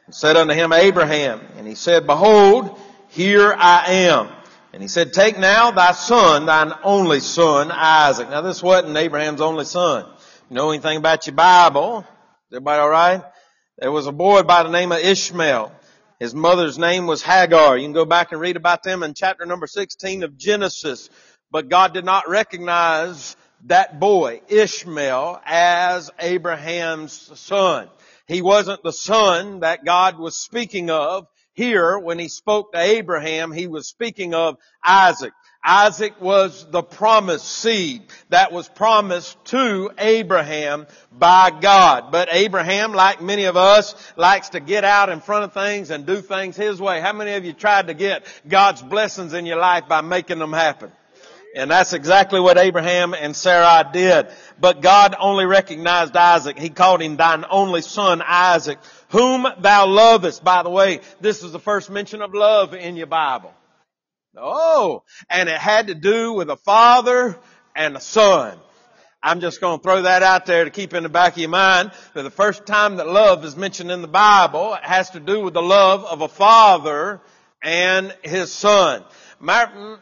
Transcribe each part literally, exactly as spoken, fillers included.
and said unto him, Abraham. And he said, Behold, here I am. And he said, Take now thy son, thine only son, Isaac. Now this wasn't Abraham's only son. You know anything about your Bible? Is everybody all right? There was a boy by the name of Ishmael. His mother's name was Hagar. You can go back and read about them in chapter number sixteen of Genesis. But God did not recognize that boy, Ishmael, as Abraham's son. He wasn't the son that God was speaking of. Here, when he spoke to Abraham, he was speaking of Isaac. Isaac was the promised seed that was promised to Abraham by God. But Abraham, like many of us, likes to get out in front of things and do things his way. How many of you tried to get God's blessings in your life by making them happen? And that's exactly what Abraham and Sarai did. But God only recognized Isaac. He called him thine only son, Isaac, whom thou lovest. By the way, this is the first mention of love in your Bible. Oh, and it had to do with a father and a son. I'm just going to throw that out there to keep in the back of your mind. For the first time that love is mentioned in the Bible, it has to do with the love of a father and his son. My,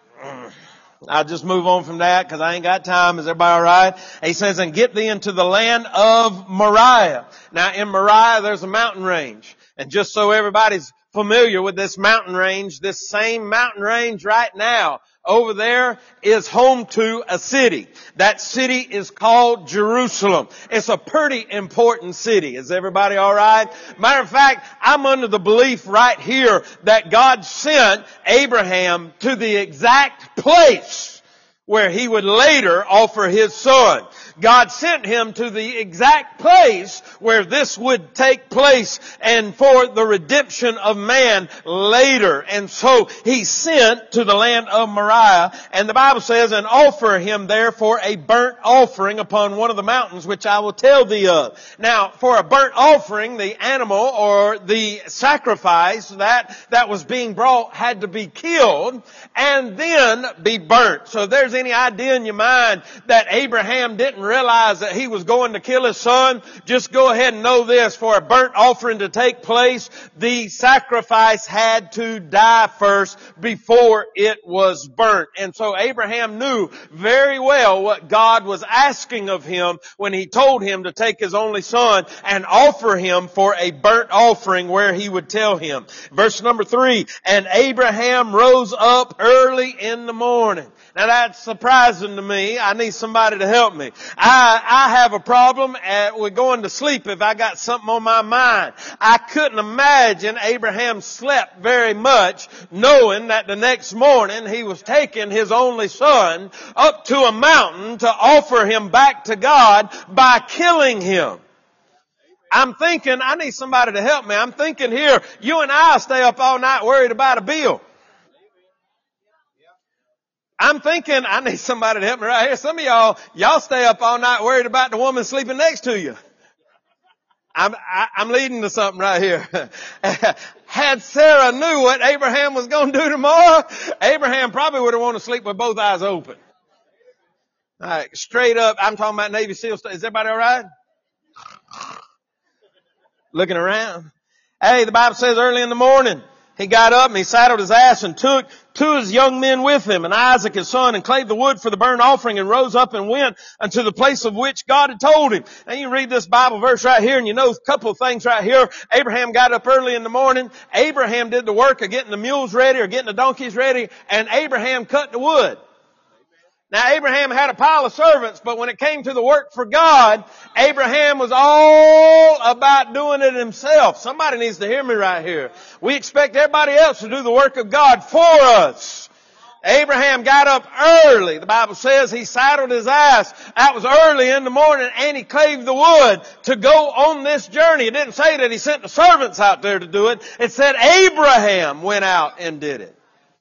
I'll just move on from that because I ain't got time. Is everybody all right? He says, and get thee into the land of Moriah. Now in Moriah there's a mountain range. And just so everybody's familiar with this mountain range, this same mountain range right now over there is home to a city. That city is called Jerusalem. It's a pretty important city. Is everybody all right? Matter of fact, I'm under the belief right here that God sent Abraham to the exact place where he would later offer his son. God sent him to the exact place where this would take place and for the redemption of man later. And so he sent to the land of Moriah, and the Bible says, and offer him there for a burnt offering upon one of the mountains which I will tell thee of. Now, for a burnt offering, the animal or the sacrifice that, that was being brought had to be killed and then be burnt. So if there's any idea in your mind that Abraham didn't realize that he was going to kill his son, just go ahead and know this. For a burnt offering to take place, the sacrifice had to die first before it was burnt. And so Abraham knew very well what God was asking of him when he told him to take his only son and offer him for a burnt offering where he would tell him. Verse number three, and Abraham rose up early in the morning. Now that's surprising to me. I need somebody to help me. I, I have a problem at, with going to sleep if I got something on my mind. I couldn't imagine Abraham slept very much knowing that the next morning he was taking his only son up to a mountain to offer him back to God by killing him. I'm thinking, I need somebody to help me. I'm thinking here, you and I stay up all night worried about a bill. I'm thinking, I need somebody to help me right here. Some of y'all, y'all stay up all night worried about the woman sleeping next to you. I'm, I, I'm leading to something right here. Had Sarah knew what Abraham was going to do tomorrow, Abraham probably would have wanted to sleep with both eyes open. All right, straight up, I'm talking about Navy SEAL stuff. Is everybody all right? Looking around. Hey, the Bible says early in the morning, he got up and he saddled his ass and took two of his young men with him and Isaac his son and clave the wood for the burnt offering and rose up and went unto the place of which God had told him. Now you read this Bible verse right here and you know a couple of things right here. Abraham got up early in the morning. Abraham did the work of getting the mules ready or getting the donkeys ready, and Abraham cut the wood. Now Abraham had a pile of servants, but when it came to the work for God, Abraham was all about doing it himself. Somebody needs to hear me right here. We expect everybody else to do the work of God for us. Abraham got up early. The Bible says he saddled his ass. That was early in the morning, and he clave the wood to go on this journey. It didn't say that he sent the servants out there to do it. It said Abraham went out and did it.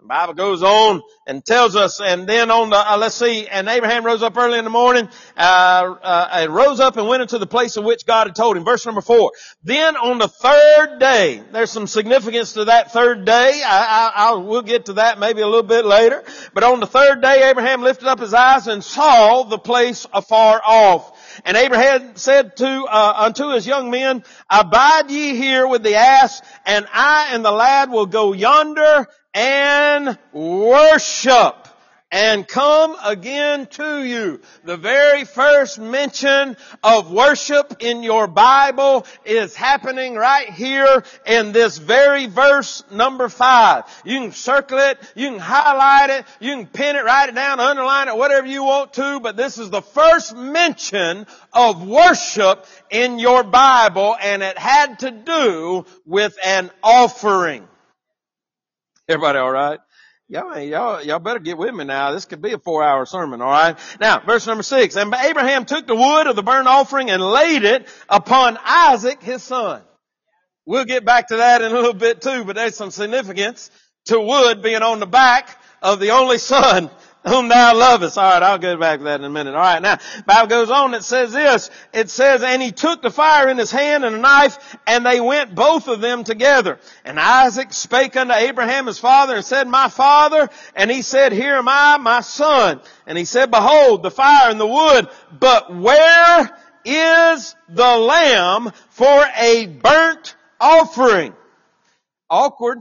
The Bible goes on and tells us, and then on the, uh, let's see, and Abraham rose up early in the morning, uh, uh, and rose up and went into the place of which God had told him. Verse number four. Then on the third day, there's some significance to that third day. I, I, I we'll get to that maybe a little bit later. But on the third day, Abraham lifted up his eyes and saw the place afar off. And Abraham said to, uh, unto his young men, abide ye here with the ass, and I and the lad will go yonder and worship and come again to you. The very first mention of worship in your Bible is happening right here in this very verse number five. You can circle it, you can highlight it, you can pin it, write it down, underline it, whatever you want to, but this is the first mention of worship in your Bible, and it had to do with an offering. Everybody all right? Y'all, y'all, y'all better get with me now. This could be a four-hour sermon, all right? Now, verse number six. And Abraham took the wood of the burnt offering and laid it upon Isaac, his son. We'll get back to that in a little bit too, but there's some significance to wood being on the back of the only son whom thou lovest. All right, I'll get back to that in a minute. All right, now, Bible goes on. It says this. It says, and he took the fire in his hand and a knife, and they went both of them together. And Isaac spake unto Abraham his father and said, my father. And he said, here am I, my son. And he said, behold, the fire and the wood, but where is the lamb for a burnt offering? Awkward.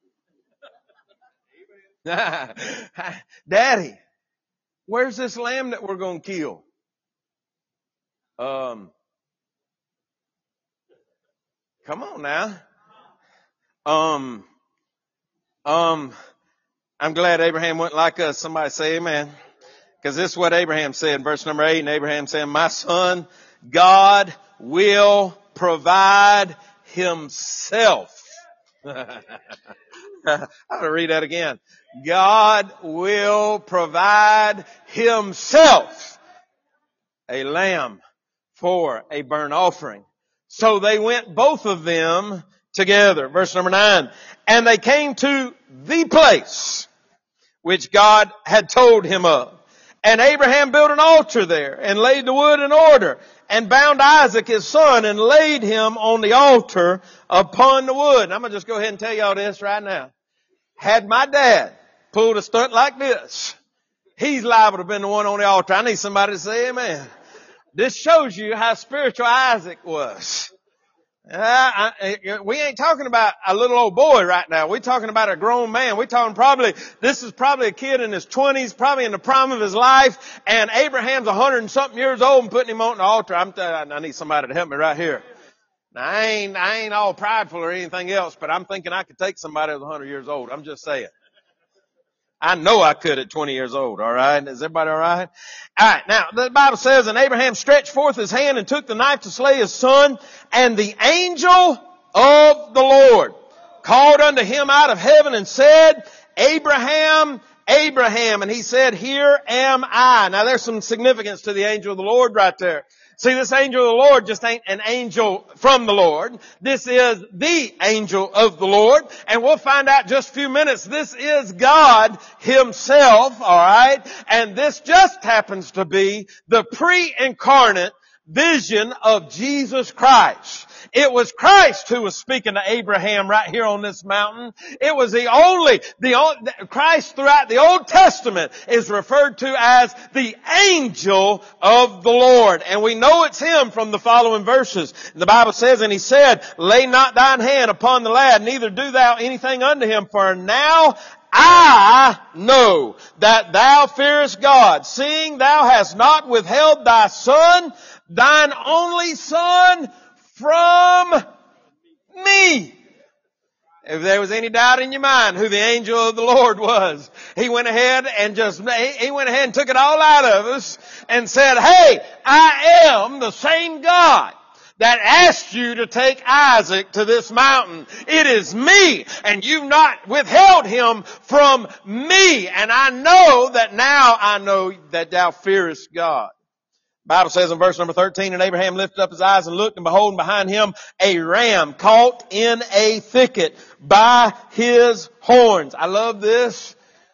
Daddy, where's this lamb that we're going to kill? Um, come on now. Um, um, I'm glad Abraham went like us. Somebody say amen. Because this is what Abraham said in verse number eight. And Abraham said, my son, God will provide himself. I ought to read that again. God will provide himself a lamb for a burnt offering. So they went both of them together. Verse number nine. And they came to the place which God had told him of. And Abraham built an altar there and laid the wood in order and bound Isaac his son and laid him on the altar upon the wood. And I'm going to just go ahead and tell y'all this right now. Had my dad pulled a stunt like this, he's liable to have been the one on the altar. I need somebody to say amen. This shows you how spiritual Isaac was. Uh, I, we ain't talking about a little old boy right now. We're talking about a grown man. We're talking probably, this is probably a kid in his twenties, probably in the prime of his life, and Abraham's a hundred and something years old and putting him on the altar. I'm t- I need somebody to help me right here. Now, I ain't, I ain't all prideful or anything else, but I'm thinking I could take somebody who's a hundred years old. I'm just saying. I know I could at twenty years old, all right? Is everybody all right? All right, now, the Bible says, and Abraham stretched forth his hand and took the knife to slay his son, and the angel of the Lord called unto him out of heaven and said, Abraham, Abraham. And he said, here am I. Now, there's some significance to the angel of the Lord right there. See, this angel of the Lord just ain't an angel from the Lord. This is the angel of the Lord. And we'll find out in just a few minutes. This is God himself, alright? And this just happens to be the pre-incarnate vision of Jesus Christ. It was Christ who was speaking to Abraham right here on this mountain. It was the only, the only, Christ throughout the Old Testament is referred to as the angel of the Lord. And we know it's him from the following verses. The Bible says, and he said, lay not thine hand upon the lad, neither do thou anything unto him, for now I know that thou fearest God, seeing thou hast not withheld thy son, thine only son, from me. If there was any doubt in your mind who the angel of the Lord was, he went ahead and just, he went ahead and took it all out of us and said, hey, I am the same God that asked you to take Isaac to this mountain. It is me, and you've not withheld him from me. And I know that now I know that thou fearest God. The Bible says in verse number thirteen, and Abraham lifted up his eyes and looked, and behold, behind him a ram caught in a thicket by his horns. I love this.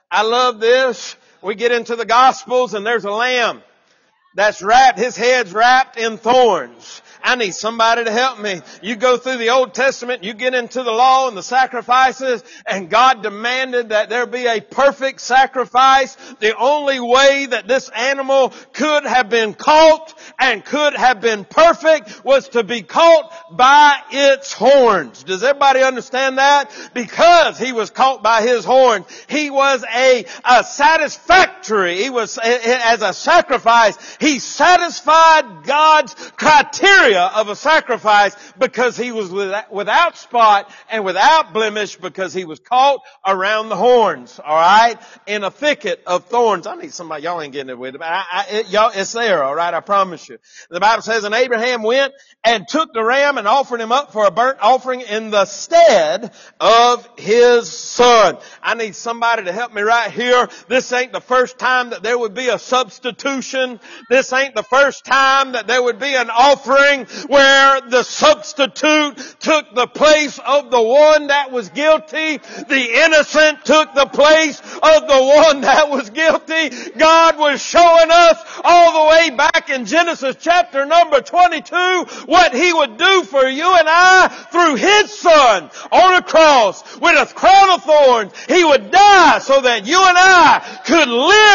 I love this. We get into the Gospels and there's a lamb that's wrapped, his head's wrapped in thorns. I need somebody to help me. You go through the Old Testament, you get into the law and the sacrifices, and God demanded that there be a perfect sacrifice. The only way that this animal could have been caught and could have been perfect was to be caught by its horns. Does everybody understand that? Because he was caught by his horns, he was a, a satisfactory, he was, as a sacrifice, he satisfied God's criteria of a sacrifice because he was without, without spot and without blemish because he was caught around the horns, alright, in a thicket of thorns. I need somebody, y'all ain't getting it with it, but I, I, it, y'all, it's there, alright, I promise you. The Bible says, and Abraham went and took the ram and offered him up for a burnt offering in the stead of his son. I need somebody to help me right here. This ain't the first time that there would be a substitution. This ain't the first time that there would be an offering where the substitute took the place of the one that was guilty. The innocent took the place of the one that was guilty. God was showing us all the way back in Genesis chapter number twenty-two what He would do for you and I through His Son on a cross with a crown of thorns. He would die so that you and I could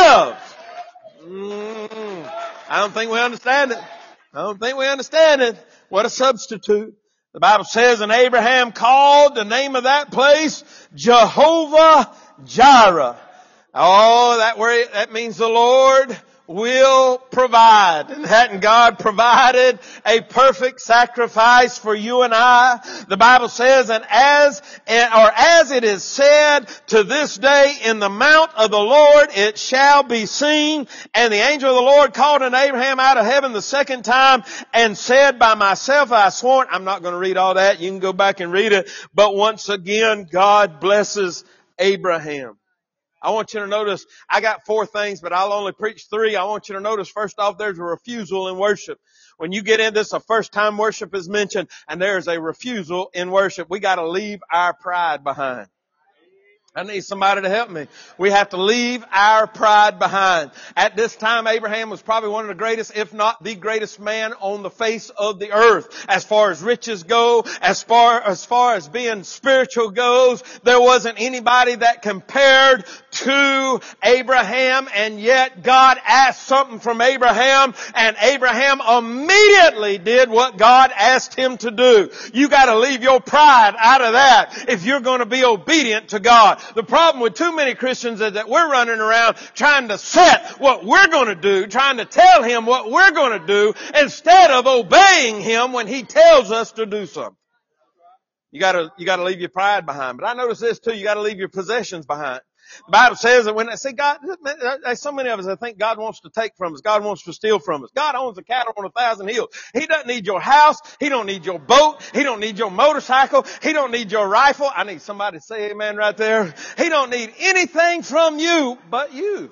live. Mm, I don't think we understand it. I don't think we understand it. What a substitute. The Bible says, and Abraham called the name of that place Jehovah Jireh. Oh, that word, that means the Lord will provide. And hadn't God provided a perfect sacrifice for you and I? The Bible says, and as, or as it is said to this day in the mount of the Lord, it shall be seen. And the angel of the Lord called unto Abraham out of heaven the second time and said, by myself I sworn. I'm not going to read all that. You can go back and read it. But once again, God blesses Abraham. I want you to notice, I got four things, but I'll only preach three. I want you to notice, first off, there's a refusal in worship. When you get in this, a first time worship is mentioned, and there's a refusal in worship. We gotta leave our pride behind. I need somebody to help me. We have to leave our pride behind. At this time, Abraham was probably one of the greatest, if not the greatest man on the face of the earth. As far as riches go, as far, as far as being spiritual goes, there wasn't anybody that compared to Abraham, and yet God asked something from Abraham, and Abraham immediately did what God asked him to do. You gotta leave your pride out of that if you're gonna be obedient to God. The problem with too many Christians is that we're running around trying to set what we're going to do, trying to tell Him what we're going to do instead of obeying Him when He tells us to do something. You gotta, you gotta leave your pride behind. But I notice this too, you gotta leave your possessions behind. The Bible says that when I say God, so many of us, I think God wants to take from us. God wants to steal from us. God owns the cattle on a thousand hills. He doesn't need your house. He don't need your boat. He don't need your motorcycle. He don't need your rifle. I need somebody to say amen right there. He don't need anything from you but you.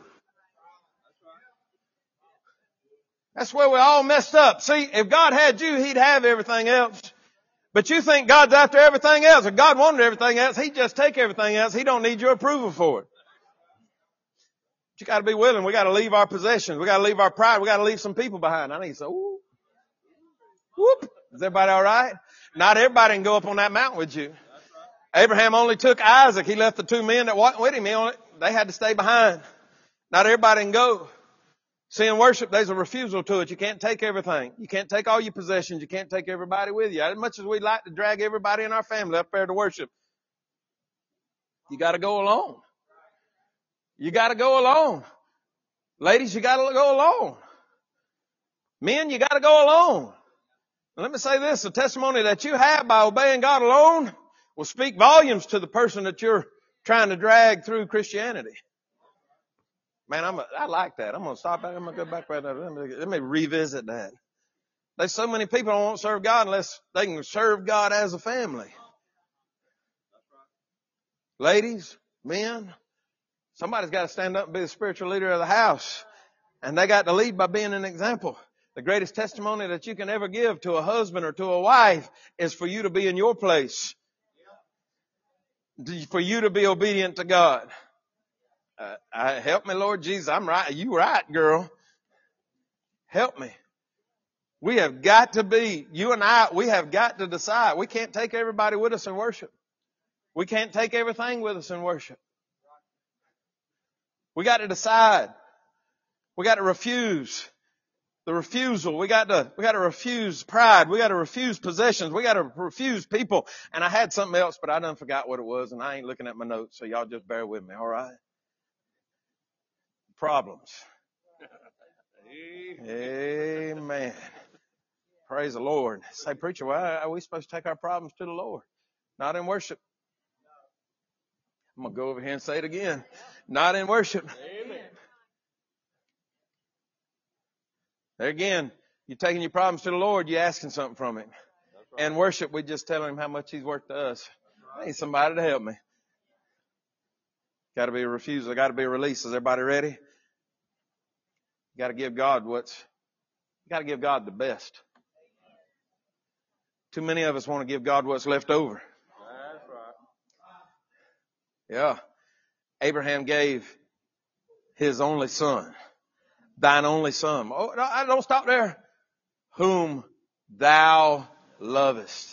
That's where we all messed up. See, if God had you, He'd have everything else. But you think God's after everything else. If God wanted everything else, He'd just take everything else. He don't need your approval for it. But you gotta be willing. We gotta leave our possessions. We gotta leave our pride. We gotta leave some people behind. I need to say, ooh, whoop. Is everybody alright? Not everybody can go up on that mountain with you. Abraham only took Isaac. He left the two men that walked with him. He only, they had to stay behind. Not everybody can go. See, in worship, there's a refusal to it. You can't take everything. You can't take all your possessions. You can't take everybody with you. As much as we'd like to drag everybody in our family up there to worship, you got to go alone. You got to go alone. Ladies, you got to go alone. Men, you got to go alone. And let me say this, the testimony that you have by obeying God alone will speak volumes to the person that you're trying to drag through Christianity. Man, I'm a, I like that. I'm going to stop back. I'm going to go back right there. Let me, let me revisit that. There's so many people who won't serve God unless they can serve God as a family. Ladies, men, somebody's got to stand up and be the spiritual leader of the house. And they got to lead by being an example. The greatest testimony that you can ever give to a husband or to a wife is for you to be in your place. For you to be obedient to God. uh, I, help me, Lord Jesus. I'm right. You right, girl. Help me. We have got to be, you and I, we have got to decide. We can't take everybody with us in worship. We can't take everything with us in worship. We got to decide. We got to refuse. The refusal. We got to, we got to refuse pride. We got to refuse possessions. We got to refuse people. And I had something else, but I done forgot what it was, and I ain't looking at my notes, so y'all just bear with me, all right? Problems. Amen. Praise the Lord. Say, preacher, why are we supposed to take our problems to the Lord? Not in worship. I'm going to go over here and say it again. Not in worship. Amen. There again, you're taking your problems to the Lord, you're asking something from Him. Right. And worship, we're just telling Him how much He's worked to us. I need somebody to help me. Got to be a refusal. Got to be a release. Is everybody ready? You got to give God what's, you got to give God the best. Too many of us want to give God what's left over. That's right. Yeah. Abraham gave his only son. Thine only son. Oh, no, I don't stop there. Whom thou lovest.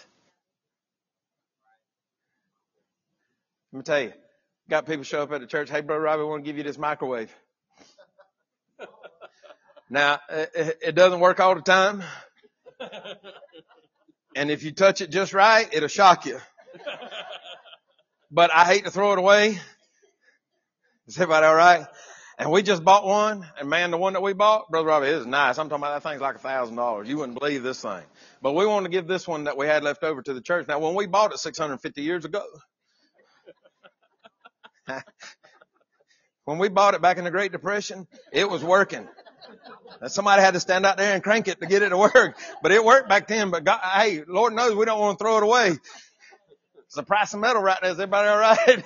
Let me tell you. Got people show up at the church. Hey, Brother Robbie, I want to give you this microwave. Now, it, it doesn't work all the time. And if you touch it just right, it'll shock you. But I hate to throw it away. Is everybody all right? And we just bought one, and man, the one that we bought, Brother Robbie, it is nice. I'm talking about that thing's like a thousand dollars. You wouldn't believe this thing. But we wanted to give this one that we had left over to the church. Now, when we bought it six hundred fifty years ago, when we bought it back in the Great Depression, it was working. And somebody had to stand out there and crank it to get it to work. But it worked back then. But God, hey, Lord knows we don't want to throw it away. It's the price of metal right there. Is everybody all right?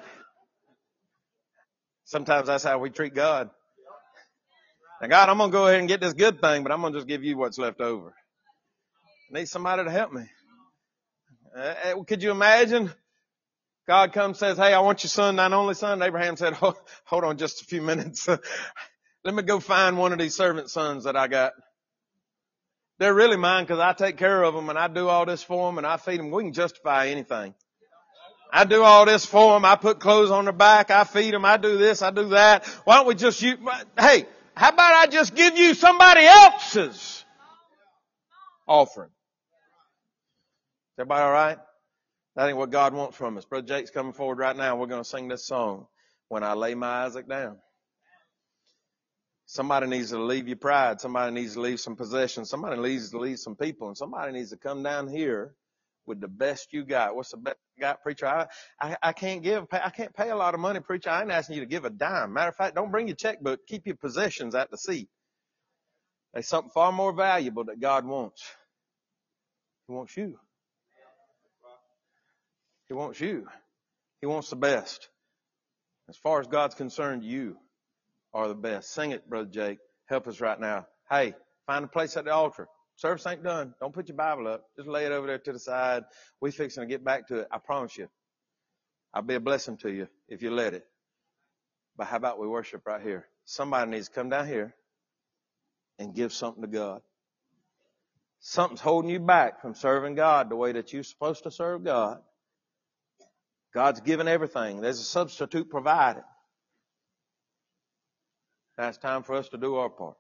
Sometimes that's how we treat God. Now, God, I'm going to go ahead and get this good thing, but I'm going to just give you what's left over. I need somebody to help me. Uh, could you imagine? God comes and says, hey, I want your son, thine only son. And Abraham said, hold, hold on just a few minutes. Let me go find one of these servant sons that I got. They're really mine because I take care of them and I do all this for them and I feed them. We can justify anything. I do all this for them. I put clothes on their back. I feed them. I do this. I do that. Why don't we just use, hey, how about I just give you somebody else's offering? Is everybody all right? That ain't what God wants from us. Brother Jake's coming forward right now. We're going to sing this song, When I Lay My Isaac Down. Somebody needs to leave your pride. Somebody needs to leave some possessions. Somebody needs to leave some people. And somebody needs to come down here with the best you got. What's the best you got, preacher? I, I, I can't give, I can't pay a lot of money, preacher. I ain't asking you to give a dime. Matter of fact, don't bring your checkbook. Keep your possessions at the seat. There's something far more valuable that God wants. He wants you. He wants you. He wants the best. As far as God's concerned, you are the best. Sing it, Brother Jake. Help us right now. Hey, find a place at the altar. Service ain't done. Don't put your Bible up. Just lay it over there to the side. We fixing to get back to it. I promise you. I'll be a blessing to you if you let it. But how about we worship right here? Somebody needs to come down here and give something to God. Something's holding you back from serving God the way that you're supposed to serve God. God's given everything. There's a substitute provided. Now it's time for us to do our part.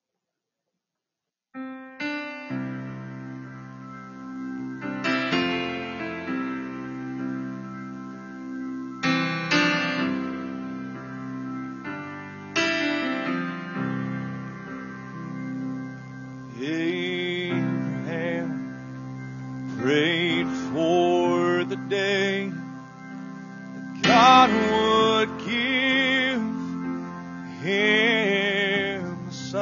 Abraham prayed for the day that God would give him a son.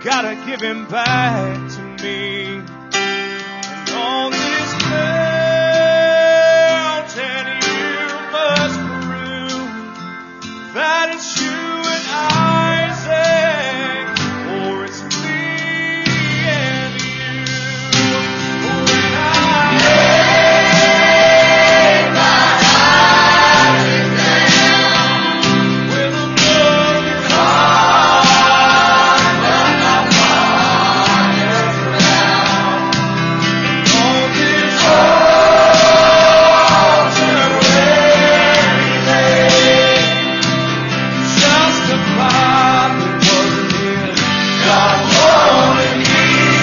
gotta give him back to me. And on this mountain you must prove that it's you and Isaac, or it's me and you. When I lay my eyes down with a broken heart, but my Father's around. On this altar where he lay, justified with what it is God wanted me.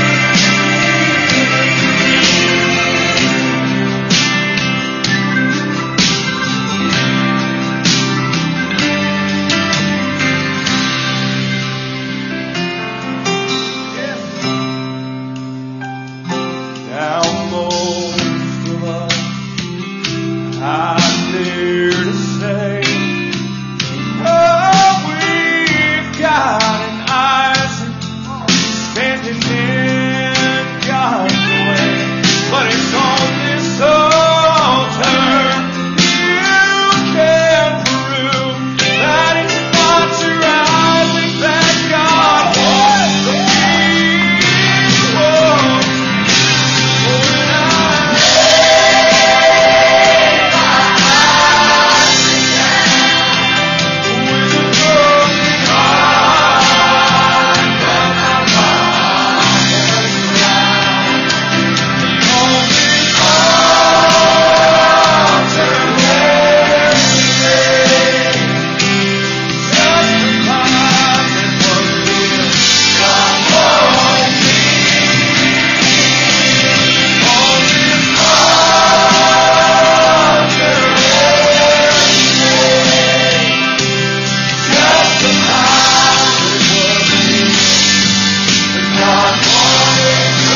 Now most of us, I dare to say, oh, we've got an Isaac standing in God's way. But it's on this altar you can prove that it's not your Isaac that God wants to be. Oh, when I with a broken heart, but my Father's around. On this altar where he lay, justified with what it is God wanted me. On this altar where he lay, justified with what it is that God wanted me.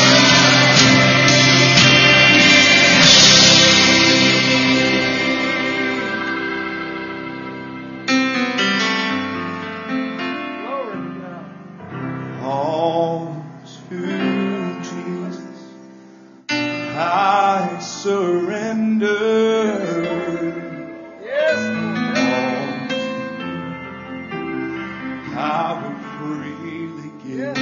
On to Jesus I surrender. Yes, I will freely give.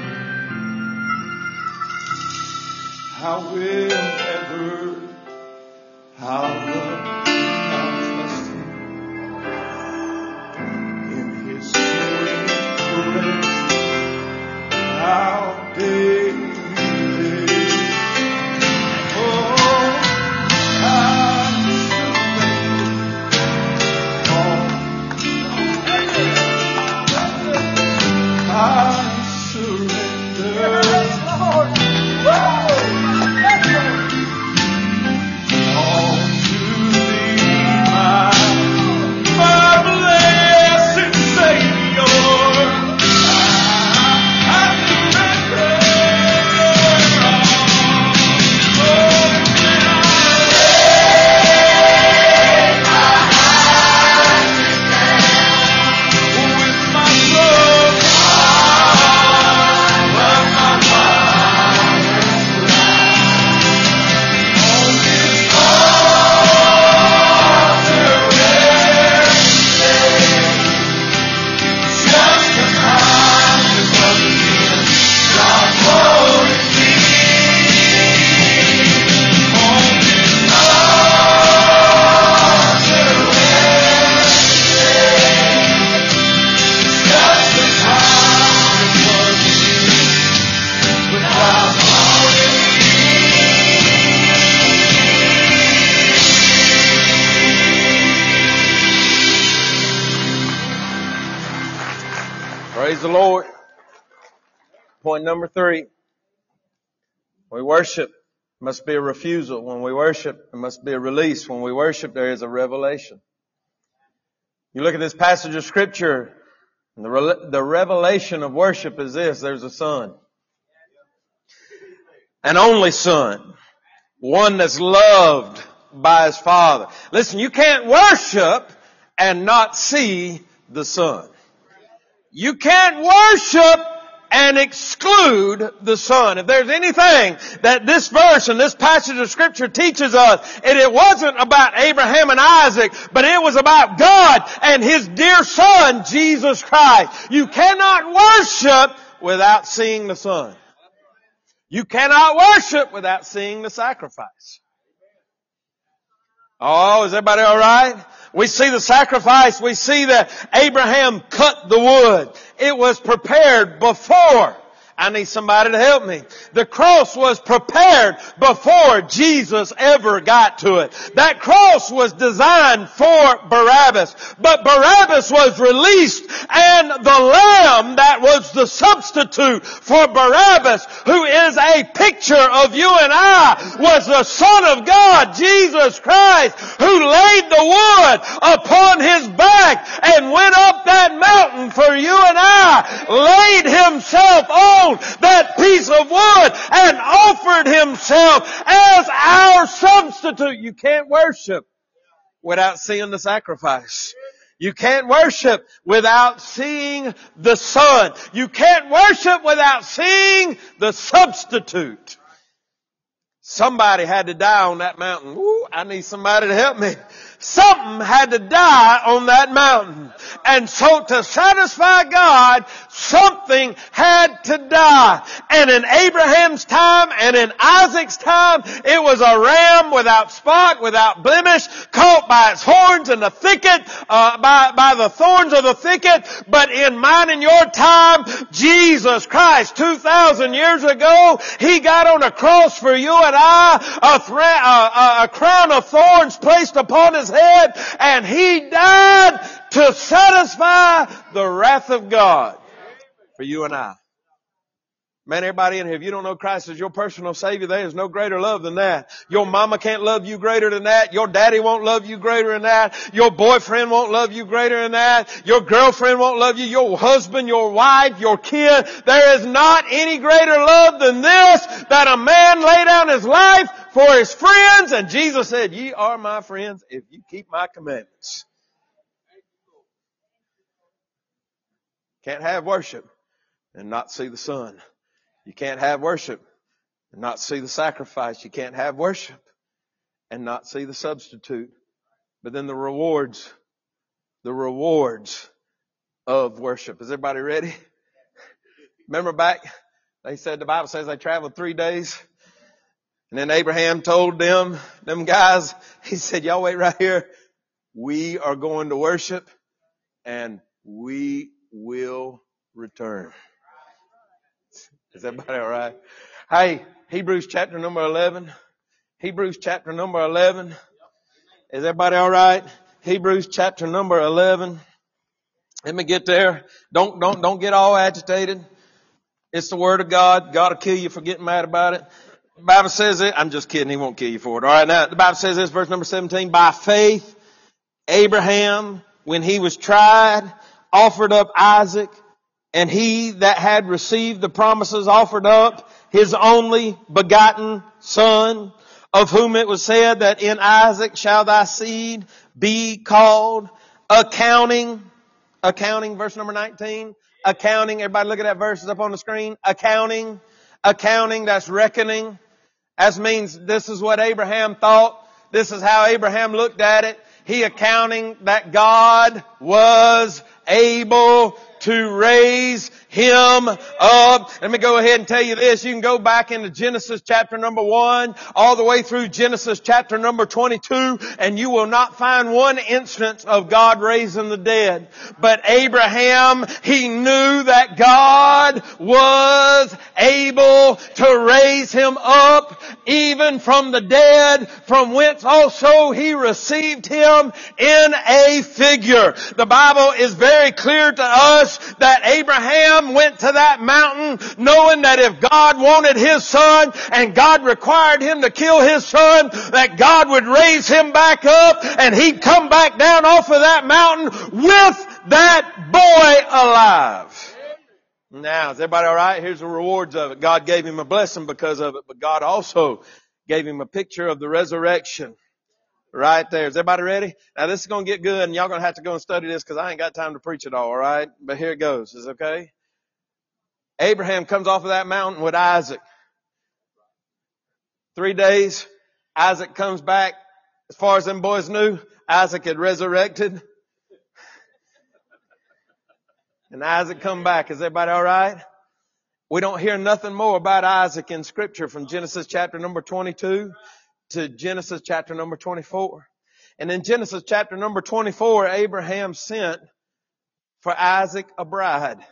I will ever, I love, I trust him in his sweet grace. I'll daily live. Oh, I surrender all. I surrender all to thee, my, my blessed Savior. I surrender all. Oh, when I lay my eyes down with my broken heart, but my Father's around. On this altar where he lay, justified with what it is God wanted me. On this altar where he lay, justified with what it is that God wanted me. Praise the Lord. Point number three. We worship. Must be a refusal. When we worship, there must be a release. When we worship, there is a revelation. You look at this passage of Scripture, and the, re- the revelation of worship is this. There's a son. An only son. One that's loved by his Father. Listen, you can't worship and not see the Son. You can't worship and exclude the son. If there's anything that this verse and this passage of Scripture teaches us, and it wasn't about Abraham and Isaac, but it was about God and His dear Son, Jesus Christ. You cannot worship without seeing the Son. You cannot worship without seeing the sacrifice. Oh, is everybody all right? We see the sacrifice. We see that Abraham cut the wood. It was prepared before. I need somebody to help me. The cross was prepared before Jesus ever got to it. That cross was designed for Barabbas. But Barabbas was released, and the lamb that was the substitute for Barabbas, who is a picture of you and I, was the Son of God, Jesus Christ, who laid the wood upon His back and went up that mountain for you and I, laid Himself on that piece of wood and offered Himself as our substitute. You can't worship without seeing the sacrifice. You can't worship without seeing the Son. You can't worship without seeing the substitute. Somebody had to die on that mountain. Ooh, I need somebody to help me. Something had to die on that mountain. And so to satisfy God, something had to die. And in Abraham's time and in Isaac's time, it was a ram without spot, without blemish, caught by its horns in the thicket, uh, by, by the thorns of the thicket. But in mine and your time, Jesus Christ, two thousand years ago, He got on a cross for you and I, a, thra- a, a crown of thorns placed upon His head, and He died to satisfy the wrath of God for you and I. Man, everybody in here, if you don't know Christ as your personal Savior, there is no greater love than that. Your mama can't love you greater than that. Your daddy won't love you greater than that. Your boyfriend won't love you greater than that. Your girlfriend won't love you. Your husband, your wife, your kid. There is not any greater love than this, that a man lay down his life for his friends. And Jesus said, ye are my friends if you keep my commandments. Can't have worship and not see the Son. You can't have worship and not see the sacrifice. You can't have worship and not see the substitute. But then the rewards, the rewards of worship. Is everybody ready? Remember back, they said, the Bible says they traveled three days. And then Abraham told them, them guys, he said, y'all wait right here. We are going to worship and we will return. Is everybody all right? Hey, Hebrews chapter number eleven. Hebrews chapter number eleven. Is everybody all right? Hebrews chapter number eleven. Let me get there. Don't, don't, don't get all agitated. It's the Word of God. God will kill you for getting mad about it. The Bible says it. I'm just kidding. He won't kill you for it. All right. Now, the Bible says this, verse number seventeen. By faith, Abraham, when he was tried, offered up Isaac. And he that had received the promises offered up his only begotten son, of whom it was said that in Isaac shall thy seed be called, accounting, accounting, verse number nineteen, accounting, everybody look at that verse, it's up on the screen, accounting, accounting, that's reckoning. That means this is what Abraham thought. This is how Abraham looked at it. He accounting that God was able to raise him up. Let me go ahead and tell you this. You can go back into Genesis chapter number one, all the way through Genesis chapter number twenty-two, and you will not find one instance of God raising the dead. But Abraham, he knew that God was able to raise him up even from the dead, from whence also he received him in a figure. The Bible is very clear to us that Abraham went to that mountain knowing that if God wanted his son and God required him to kill his son, that God would raise him back up and he'd come back down off of that mountain with that boy alive. Now, is everybody all right? Here's the rewards of it. God gave him a blessing because of it, but God also gave him a picture of the resurrection. Right there. Is everybody ready? Now this is going to get good and y'all going to have to go and study this because I ain't got time to preach it all, all right? But here it goes. Is it okay? Abraham comes off of that mountain with Isaac. Three days, Isaac comes back. As far as them boys knew, Isaac had resurrected. And Isaac come back. Is everybody all right? We don't hear nothing more about Isaac in Scripture from Genesis chapter number twenty-two to Genesis chapter number twenty-four. And in Genesis chapter number twenty-four, Abraham sent for Isaac a bride.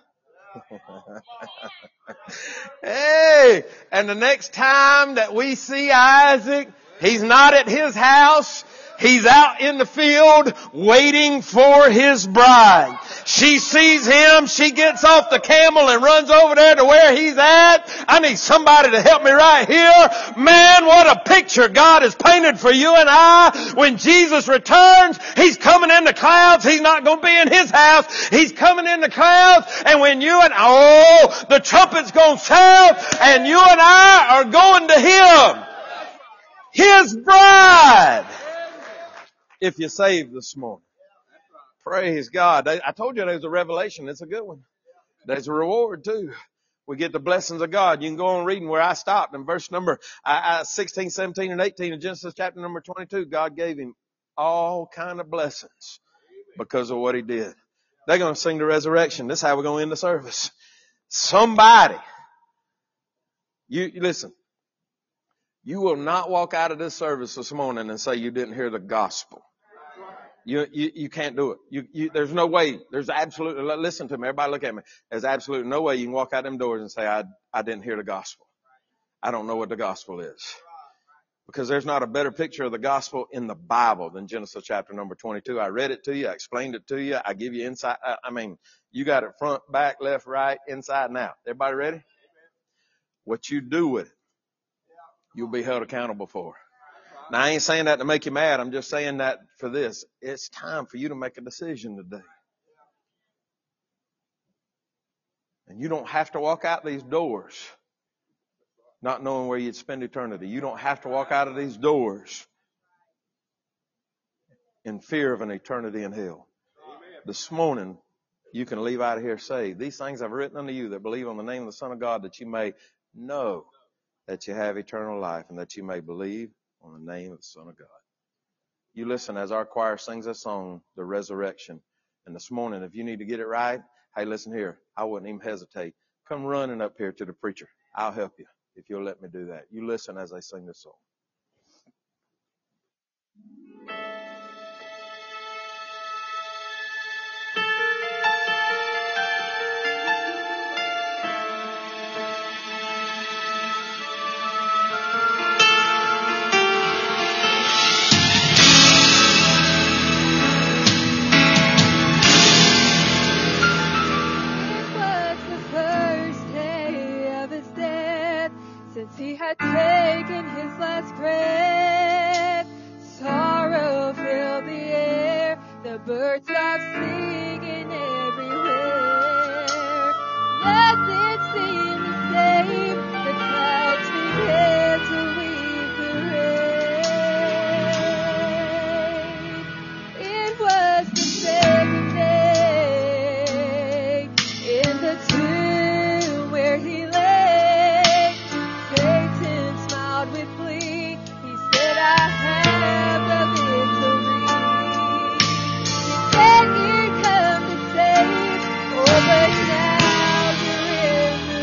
Hey, and the next time that we see Isaac, he's not at his house. He's out in the field waiting for his bride. She sees him. She gets off the camel and runs over there to where he's at. I need somebody to help me right here. Man, what a picture God has painted for you and I. When Jesus returns, He's coming in the clouds. He's not going to be in His house. He's coming in the clouds. And when you and, oh, the trumpet's going to sound and you and I are going to Him. His bride. If you're saved this morning. Praise God. I told you there's a revelation. It's a good one. There's a reward too. We get the blessings of God. You can go on reading where I stopped in verse number sixteen, seventeen, and eighteen of Genesis chapter number twenty-two. God gave him all kind of blessings because of what he did. They're going to sing the resurrection. This is how we're going to end the service. Somebody. You, you listen. You will not walk out of this service this morning and say you didn't hear the gospel. You, you, you can't do it. You, you, there's no way. There's absolutely, listen to me. Everybody look at me. There's absolutely no way you can walk out them doors and say, I, I didn't hear the gospel. I don't know what the gospel is. Because there's not a better picture of the gospel in the Bible than Genesis chapter number twenty-two. I read it to you. I explained it to you. I give you insight. I, I mean, you got it front, back, left, right, inside and out. Everybody ready? What you do with it, you'll be held accountable for. Now, I ain't saying that to make you mad. I'm just saying that for this. It's time for you to make a decision today. And you don't have to walk out these doors not knowing where you'd spend eternity. You don't have to walk out of these doors in fear of an eternity in hell. This morning, you can leave out of here saved. These things I've written unto you that believe on the name of the Son of God, that you may know that you have eternal life and that you may believe on the name of the Son of God. You listen as our choir sings a song, The Resurrection. And this morning, if you need to get it right, hey, listen here. I wouldn't even hesitate. Come running up here to the preacher. I'll help you if you'll let me do that. You listen as I sing this song. He had taken his last breath. Sorrow filled the air. The birds stopped singing everywhere. Nothing seemed the same. The clouds began to weep the rain. It was the second day in the tomb where he lay. With glee, he said, I have the victory. He said he'd come to save, oh, but now you're in the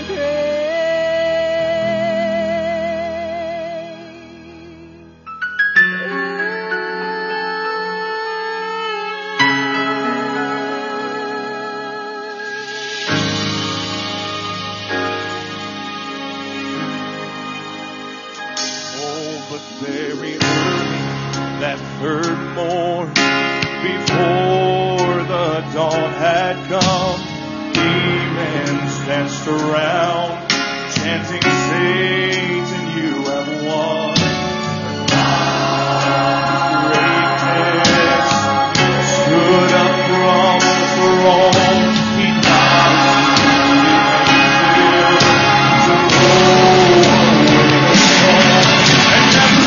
Very early that third morn, before the dawn had come, demons danced around, chanting, Satan, you have won. Greatness stood up from the throne. He died to roll away the sun. And never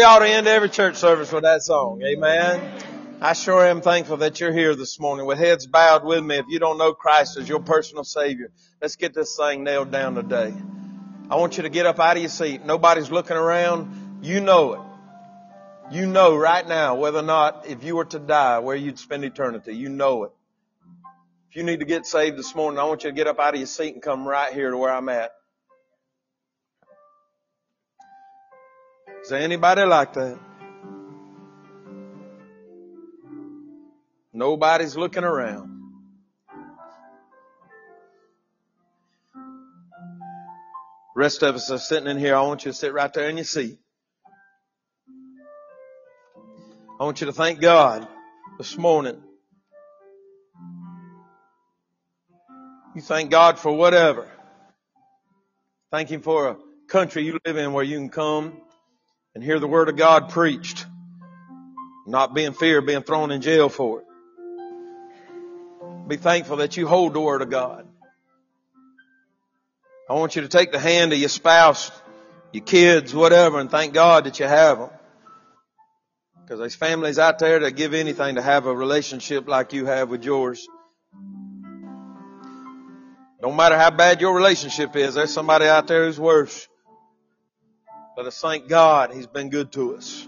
ought to end every church service with that song. Amen. I sure am thankful that you're here this morning with heads bowed with me. If you don't know Christ as your personal Savior, let's get this thing nailed down today. I want you to get up out of your seat. Nobody's looking around. You know it. You know right now whether or not if you were to die, where you'd spend eternity. You know it. If you need to get saved this morning, I want you to get up out of your seat and come right here to where I'm at. Is there anybody like that? Nobody's looking around. The rest of us are sitting in here. I want you to sit right there in your seat. I want you to thank God this morning. You thank God for whatever. Thank Him for a country you live in where you can come and hear the Word of God preached. Not be in fear of being thrown in jail for it. Be thankful that you hold the Word of God. I want you to take the hand of your spouse, your kids, whatever, and thank God that you have them. Because there's families out there that give anything to have a relationship like you have with yours. No matter how bad your relationship is, there's somebody out there who's worse. Let us thank God He's been good to us.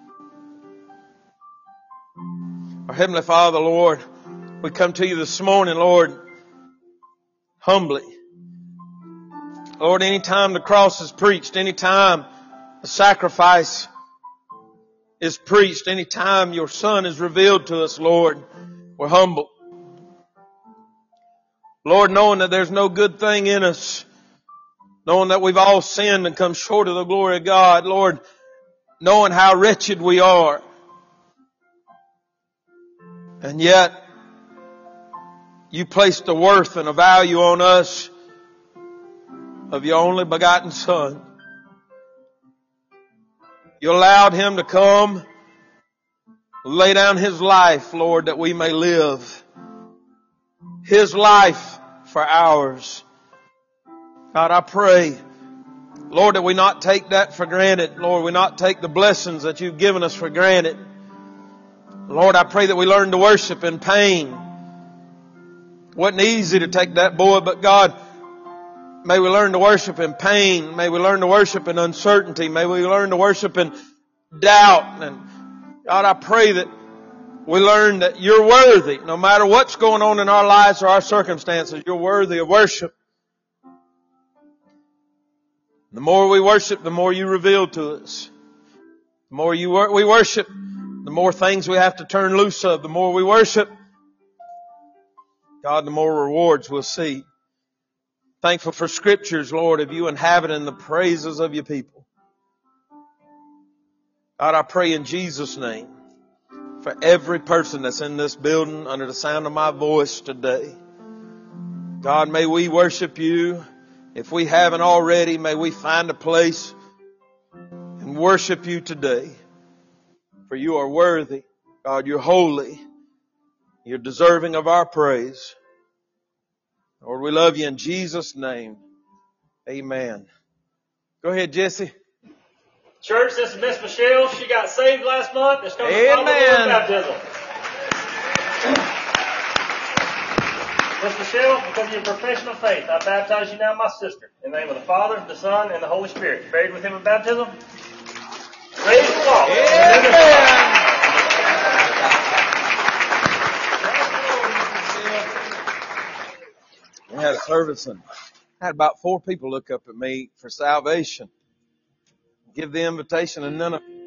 Our Heavenly Father, Lord, we come to you this morning, Lord, humbly. Lord, anytime the cross is preached, anytime the sacrifice is preached, anytime your Son is revealed to us, Lord, we're humble. Lord, knowing that there's no good thing in us, knowing that we've all sinned and come short of the glory of God, Lord, knowing how wretched we are. And yet, you placed a worth and a value on us of your only begotten Son. You allowed Him to come, lay down His life, Lord, that we may live. His life for ours. God, I pray, Lord, that we not take that for granted. Lord, we not take the blessings that you've given us for granted. Lord, I pray that we learn to worship in pain. It wasn't easy to take that boy, but God, may we learn to worship in pain. May we learn to worship in uncertainty. May we learn to worship in doubt. And God, I pray that we learn that you're worthy. No matter what's going on in our lives or our circumstances, you're worthy of worship. The more we worship, the more you reveal to us. The more you wor- we worship, the more things we have to turn loose of. The more we worship, God, the more rewards we'll see. Thankful for scriptures, Lord, of you inhabiting the praises of your people. God, I pray in Jesus' name for every person that's in this building under the sound of my voice today. God, may we worship you. If we haven't already, may we find a place and worship you today. For you are worthy. God, you're holy. You're deserving of our praise. Lord, we love you in Jesus' name. Amen. Go ahead, Jesse. Church, this is Miss Michelle. She got saved last month. It's going to follow the Lord baptism. Miss Michelle, because of your profession of faith, I baptize you now, my sister, in the name of the Father, the Son, and the Holy Spirit. Buried with Him in baptism. Praise the Lord. Amen. We had a service and I had about four people look up at me for salvation. Give the invitation and none of